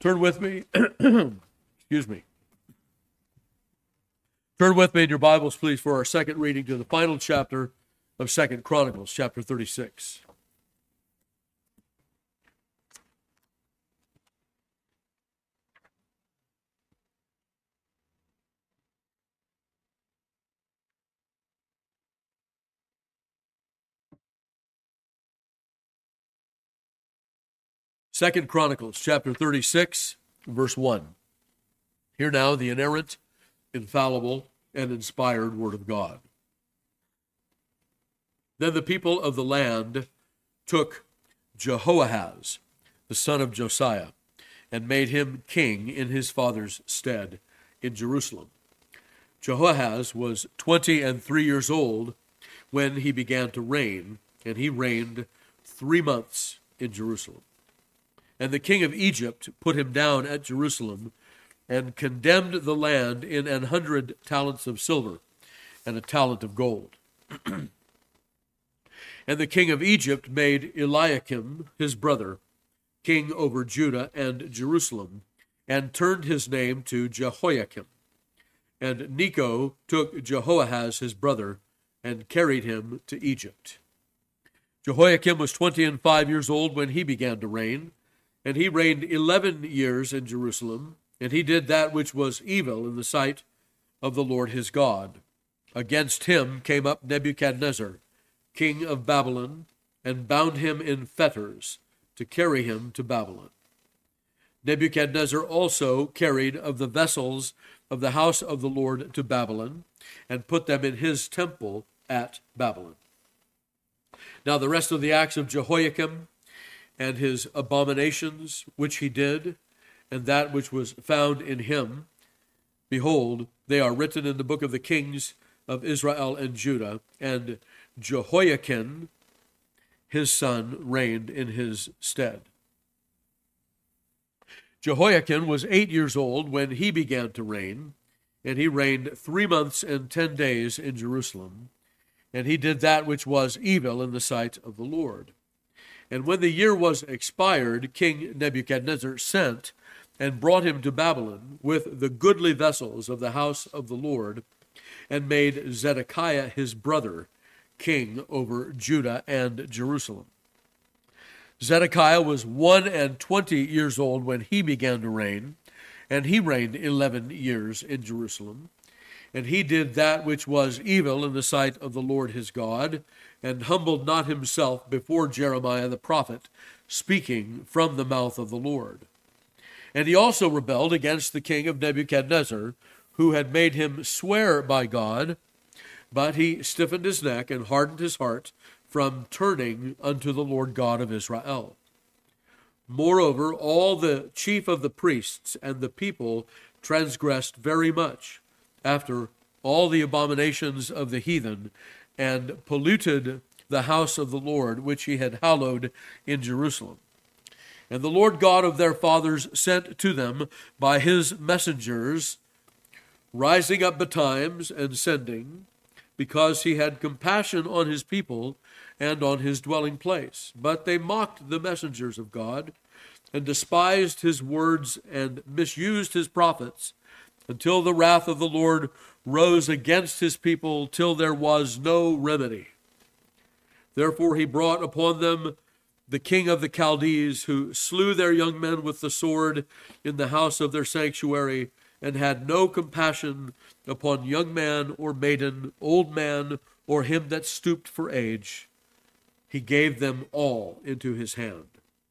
Turn with me, excuse me. Turn with me in your Bibles, please, for our second reading to the final chapter of 2 Chronicles, chapter 36. Second Chronicles, chapter 36, verse 1. Hear now the inerrant, infallible, and inspired word of God. Then the people of the land took Jehoahaz, the son of Josiah, and made him king in his father's stead in Jerusalem. Jehoahaz was 23 years old when he began to reign, and he reigned 3 months in Jerusalem. And the king of Egypt put him down at Jerusalem and condemned the land in 100 talents of silver and a talent of gold. And the king of Egypt made Eliakim, his brother, king over Judah and Jerusalem, and turned his name to Jehoiakim. And Necho took Jehoahaz, his brother, and carried him to Egypt. Jehoiakim was 25 years old when he began to reign, and he reigned 11 years in Jerusalem, and he did that which was evil in the sight of the Lord his God. Against him came up Nebuchadnezzar, king of Babylon, and bound him in fetters to carry him to Babylon. Nebuchadnezzar also carried of the vessels of the house of the Lord to Babylon, and put them in his temple at Babylon. Now the rest of the acts of Jehoiakim, and his abominations which he did, and that which was found in him, behold, they are written in the book of the kings of Israel and Judah. And Jehoiakim, his son, reigned in his stead. Jehoiakim was 8 years old when he began to reign, and he reigned 3 months and 10 days in Jerusalem. And he did that which was evil in the sight of the Lord. And when the year was expired, King Nebuchadnezzar sent and brought him to Babylon with the goodly vessels of the house of the Lord, and made Zedekiah his brother king over Judah and Jerusalem. Zedekiah was 21 years old when he began to reign, and he reigned 11 years in Jerusalem. And he did that which was evil in the sight of the Lord his God, and humbled not himself before Jeremiah the prophet, speaking from the mouth of the Lord. And he also rebelled against the king of Nebuchadnezzar, who had made him swear by God, but he stiffened his neck and hardened his heart from turning unto the Lord God of Israel. Moreover, all the chief of the priests and the people transgressed very much after all the abominations of the heathen, and polluted the house of the Lord, which he had hallowed in Jerusalem. And the Lord God of their fathers sent to them by his messengers, rising up betimes and sending, because he had compassion on his people and on his dwelling place. But they mocked the messengers of God, and despised his words, and misused his prophets, until the wrath of the Lord rose against his people, till there was no remedy. Therefore he brought upon them the king of the Chaldees, who slew their young men with the sword in the house of their sanctuary, and had no compassion upon young man or maiden, old man, or him that stooped for age. He gave them all into his hand.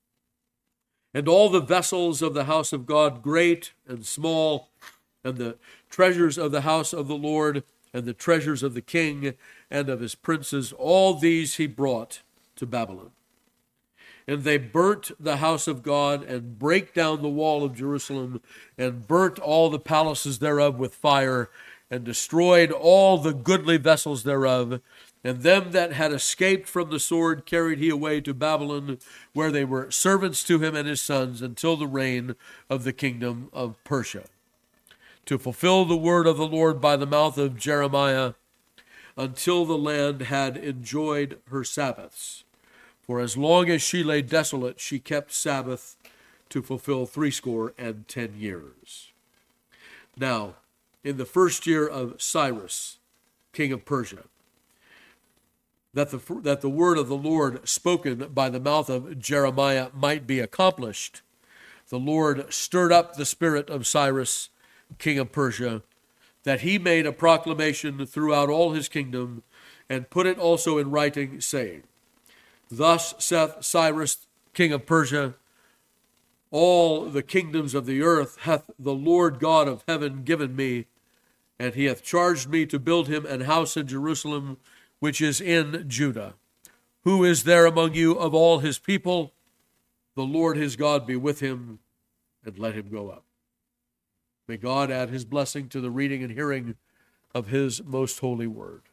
And all the vessels of the house of God, great and small, and the treasures of the house of the Lord, and the treasures of the king and of his princes, all these he brought to Babylon. And they burnt the house of God, and brake down the wall of Jerusalem, and burnt all the palaces thereof with fire, and destroyed all the goodly vessels thereof. And them that had escaped from the sword carried he away to Babylon, where they were servants to him and his sons, until the reign of the kingdom of Persia, to fulfill the word of the Lord by the mouth of Jeremiah, until the land had enjoyed her Sabbaths. For as long as she lay desolate, she kept Sabbath to fulfill 70 years. Now, in the first year of Cyrus, king of Persia, that the word of the Lord spoken by the mouth of Jeremiah might be accomplished, the Lord stirred up the spirit of Cyrus, king of Persia, that he made a proclamation throughout all his kingdom, and put it also in writing, saying, Thus saith Cyrus, king of Persia, all the kingdoms of the earth hath the Lord God of heaven given me, and he hath charged me to build him an house in Jerusalem, which is in Judah. Who is there among you of all his people? The Lord his God be with him, and let him go up. May God add his blessing to the reading and hearing of his most holy word.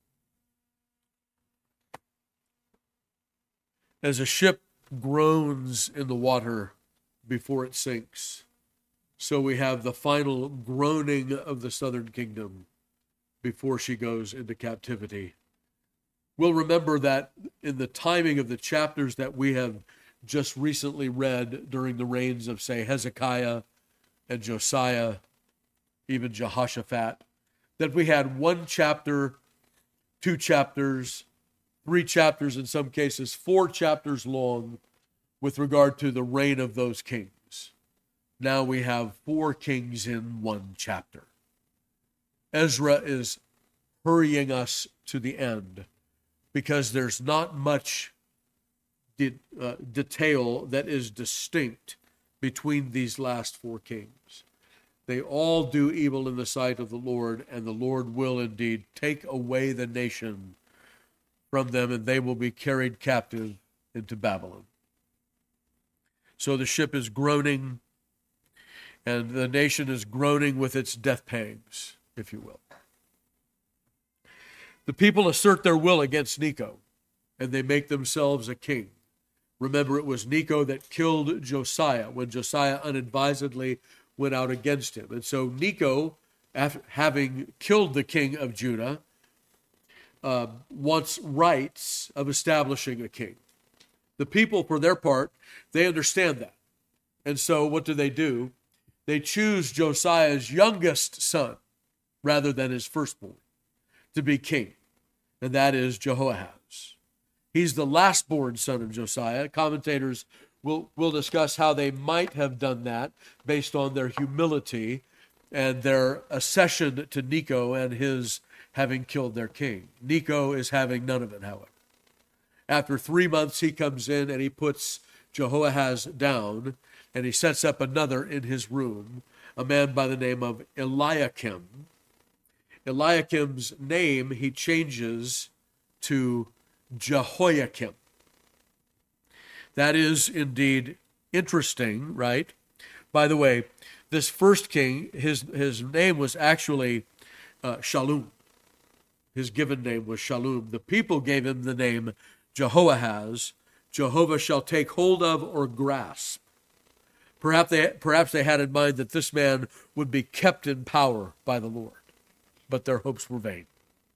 As a ship groans in the water before it sinks, so we have the final groaning of the southern kingdom before she goes into captivity. We'll remember that in the timing of the chapters that we have just recently read during the reigns of, say, Hezekiah and Josiah, even Jehoshaphat, that we had 1 chapter, 2 chapters, 3 chapters, in some cases 4 chapters long with regard to the reign of those kings. Now we have 4 kings in 1 chapter. Ezra is hurrying us to the end because there's not much detail that is distinct between these last 4 kings. They all do evil in the sight of the Lord, and the Lord will indeed take away the nation from them, and they will be carried captive into Babylon. So the ship is groaning, and the nation is groaning with its death pangs, if you will. The people assert their will against Necho, and they make themselves a king. Remember, it was Necho that killed Josiah when Josiah unadvisedly went out against him. And so Necho, after having killed the king of Judah, wants rights of establishing a king. The people, for their part, they understand that. And so what do? They choose Josiah's youngest son rather than his firstborn to be king, and that is Jehoahaz. He's the last-born son of Josiah. Commentators will discuss how they might have done that based on their humility and their accession to Necho and his having killed their king. Necho is having none of it, however. After 3 months, he comes in and he puts Jehoahaz down, and he sets up another in his room, a man by the name of Eliakim. Eliakim's name he changes to Jehoiakim. That is indeed interesting, right? By the way, this first king, his name was actually Shallum. His given name was Shallum. The people gave him the name Jehoahaz. Jehovah shall take hold of or grasp. Perhaps they had in mind that this man would be kept in power by the Lord, but their hopes were vain.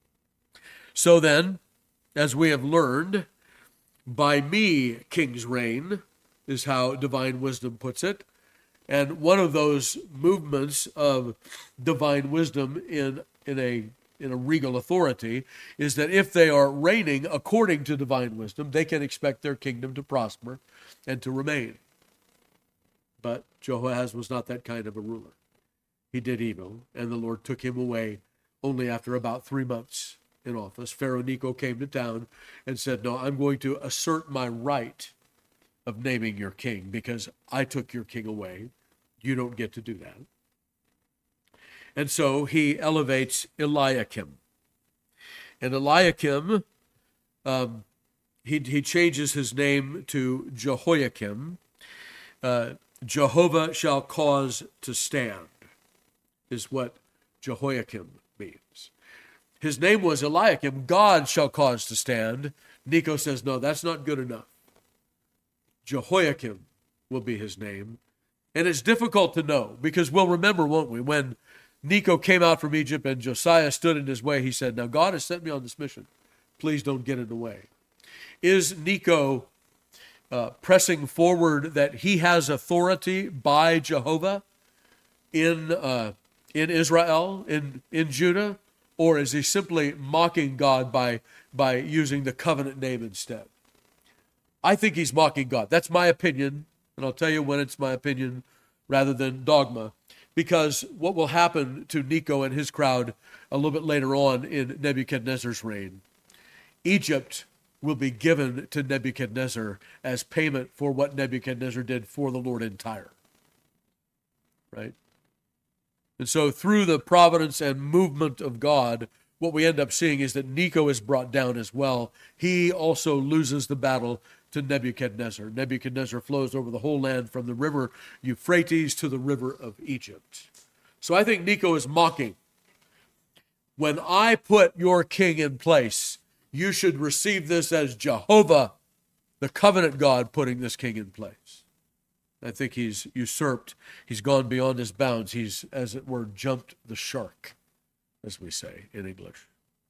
So then, as we have learned, by me kings reign, is how divine wisdom puts it. And one of those movements of divine wisdom in a regal authority is that if they are reigning according to divine wisdom, they can expect their kingdom to prosper and to remain. But Jehoahaz was not that kind of a ruler. He did evil, and the Lord took him away only after about 3 months in office. Pharaoh Necho came to town and said, no, I'm going to assert my right of naming your king because I took your king away. You don't get to do that. And so he elevates Eliakim. And Eliakim, he changes his name to Jehoiakim. Jehovah shall cause to stand, is what Jehoiakim means. His name was Eliakim. God shall cause to stand. Necho says, no, that's not good enough. Jehoiakim will be his name. And it's difficult to know because we'll remember, won't we, when Necho came out from Egypt and Josiah stood in his way, he said, now God has sent me on this mission. Please don't get in the way. Is Necho pressing forward that he has authority by Jehovah in Israel, in Judah, or is he simply mocking God by using the covenant name instead? I think he's mocking God. That's my opinion, and I'll tell you when it's my opinion rather than dogma, because what will happen to Necho and his crowd a little bit later on in Nebuchadnezzar's reign, Egypt will be given to Nebuchadnezzar as payment for what Nebuchadnezzar did for the Lord in Tyre. Right? And so through the providence and movement of God, what we end up seeing is that Necho is brought down as well. He also loses the battle to Nebuchadnezzar. Nebuchadnezzar flows over the whole land from the river Euphrates to the river of Egypt. So I think Necho is mocking. When I put your king in place, you should receive this as Jehovah, the covenant God, putting this king in place. I think he's usurped. He's gone beyond his bounds. He's, as it were, jumped the shark, as we say in English.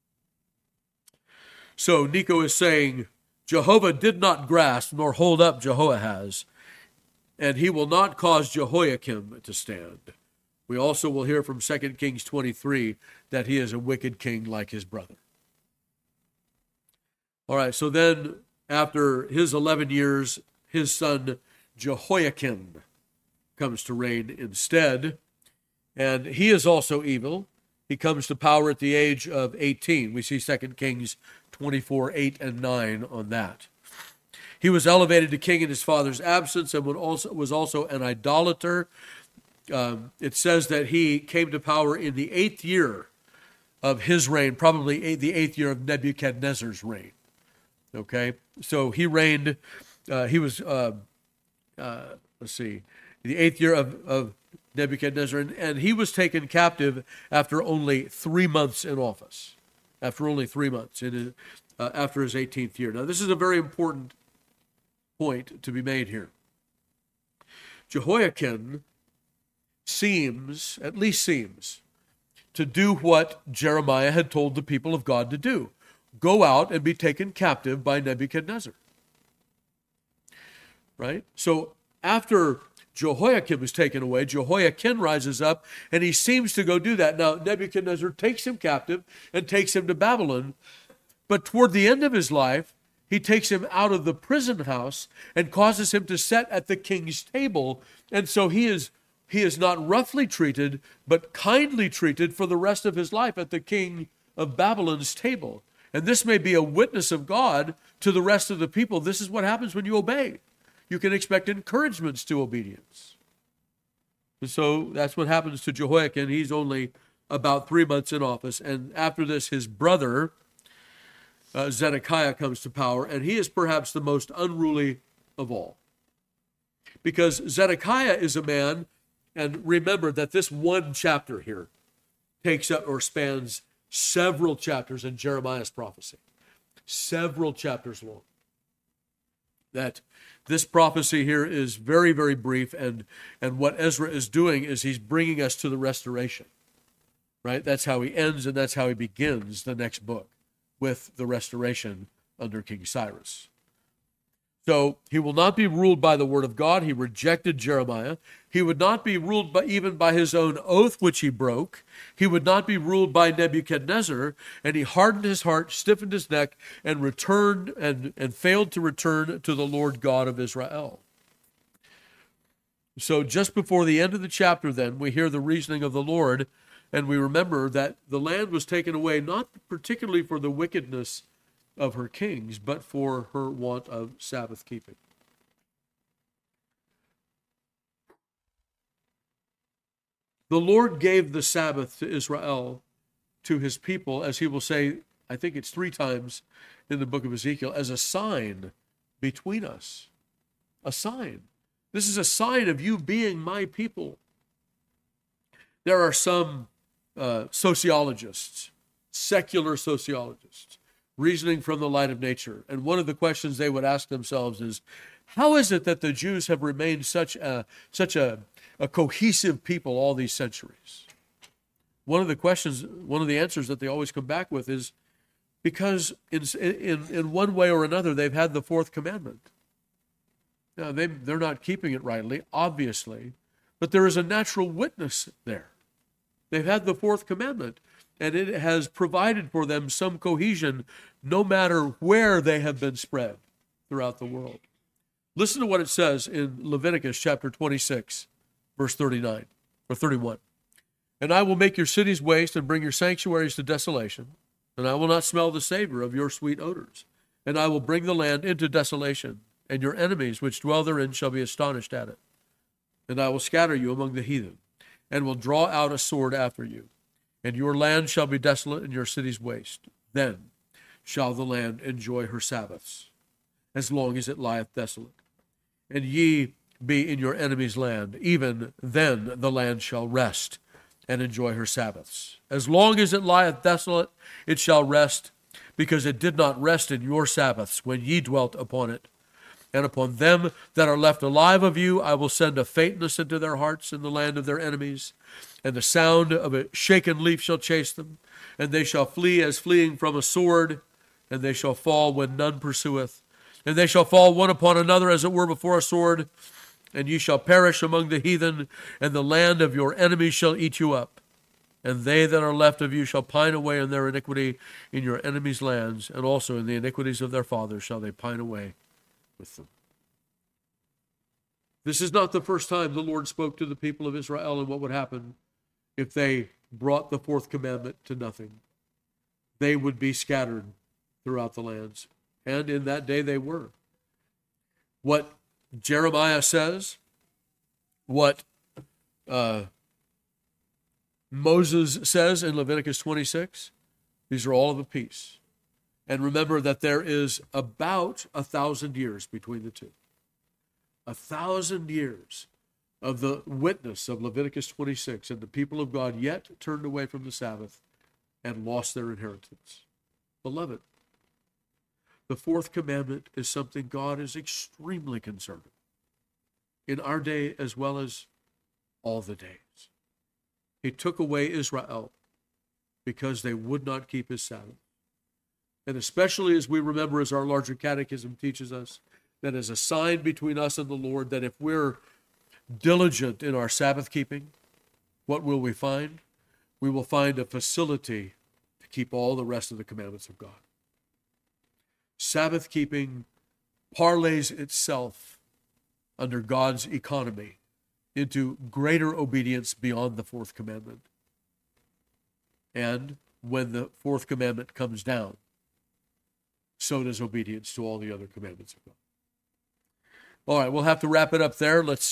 So Necho is saying, Jehovah did not grasp nor hold up Jehoahaz, and he will not cause Jehoiakim to stand. We also will hear from 2 Kings 23 that he is a wicked king like his brother. All right, so then after his 11 years, his son Jehoiakim comes to reign instead, and he is also evil. He comes to power at the age of 18. We see 2 Kings 24, 8 and 9 on that. He was elevated to king in his father's absence and was also an idolater. It says that he came to power in the 8th year of his reign, probably the 8th year of Nebuchadnezzar's reign. Okay, so he reigned, he was, the 8th year of Nebuchadnezzar, and he was taken captive after only 3 months in office, after only 3 months, after his 18th year. Now, this is a very important point to be made here. Jehoiakim seems, to do what Jeremiah had told the people of God to do. Go out and be taken captive by Nebuchadnezzar. Right? So after Jehoiakim is taken away, Jehoiakim rises up, and he seems to go do that. Now, Nebuchadnezzar takes him captive and takes him to Babylon, but toward the end of his life, he takes him out of the prison house and causes him to sit at the king's table, and so he is not roughly treated, but kindly treated for the rest of his life at the king of Babylon's table. And this may be a witness of God to the rest of the people. This is what happens when you obey. You can expect encouragements to obedience. And so that's what happens to Jehoiakim. He's only about 3 months in office. And after this, his brother, Zedekiah, comes to power. And he is perhaps the most unruly of all. Because Zedekiah is a man, and remember that this one chapter here takes up or spans several chapters in Jeremiah's prophecy. Several chapters long. That this prophecy here is very, very brief, and what Ezra is doing is he's bringing us to the restoration. Right? That's how he ends, and that's how he begins the next book, with the restoration under King Cyrus. So he will not be ruled by the word of God. He rejected Jeremiah. He would not be ruled even by his own oath, which he broke. He would not be ruled by Nebuchadnezzar, and he hardened his heart, stiffened his neck, and returned and failed to return to the Lord God of Israel. So just before the end of the chapter, then, we hear the reasoning of the Lord, and we remember that the land was taken away not particularly for the wickedness of her kings, but for her want of Sabbath keeping. The Lord gave the Sabbath to Israel, to his people, as he will say, I think it's 3 times in the book of Ezekiel, as a sign between us. A sign. This is a sign of you being my people. There are some sociologists, secular sociologists, reasoning from the light of nature. And one of the questions they would ask themselves is, how is it that the Jews have remained such a cohesive people all these centuries? One of the answers that they always come back with is because in one way or another they've had the 4th commandment. Now, they're not keeping it rightly, obviously, but there is a natural witness there. They've had the fourth commandment, and it has provided for them some cohesion no matter where they have been spread throughout the world. Listen to what it says in Leviticus chapter 26, verse 39 or 31. And I will make your cities waste and bring your sanctuaries to desolation, and I will not smell the savor of your sweet odors. And I will bring the land into desolation, and your enemies which dwell therein shall be astonished at it. And I will scatter you among the heathen, and will draw out a sword after you. And your land shall be desolate, and your cities waste. Then shall the land enjoy her Sabbaths, as long as it lieth desolate. And ye be in your enemy's land, even then the land shall rest, and enjoy her Sabbaths. As long as it lieth desolate, it shall rest, because it did not rest in your Sabbaths when ye dwelt upon it. And upon them that are left alive of you, I will send a faintness into their hearts in the land of their enemies, and the sound of a shaken leaf shall chase them, and they shall flee as fleeing from a sword, and they shall fall when none pursueth, and they shall fall one upon another as it were before a sword, and ye shall perish among the heathen, and the land of your enemies shall eat you up. And they that are left of you shall pine away in their iniquity in your enemies' lands, and also in the iniquities of their fathers shall they pine away with them. This is not the first time the Lord spoke to the people of Israel and what would happen if they brought the fourth commandment to nothing. They would be scattered throughout the lands. And in that day they were. What Jeremiah says, what Moses says in Leviticus 26, these are all of a piece. And remember that there is about 1,000 years between the two. 1,000 years of the witness of Leviticus 26, and the people of God yet turned away from the Sabbath and lost their inheritance. Beloved, the fourth commandment is something God is extremely concerned with in our day as well as all the days. He took away Israel because they would not keep his Sabbath. And especially as we remember, as our larger catechism teaches us, that is a sign between us and the Lord, that if we're diligent in our Sabbath keeping, what will we find? We will find a facility to keep all the rest of the commandments of God. Sabbath keeping parlays itself under God's economy into greater obedience beyond the fourth commandment. And when the fourth commandment comes down, so does obedience to all the other commandments of God. All right, we'll have to wrap it up there. Let's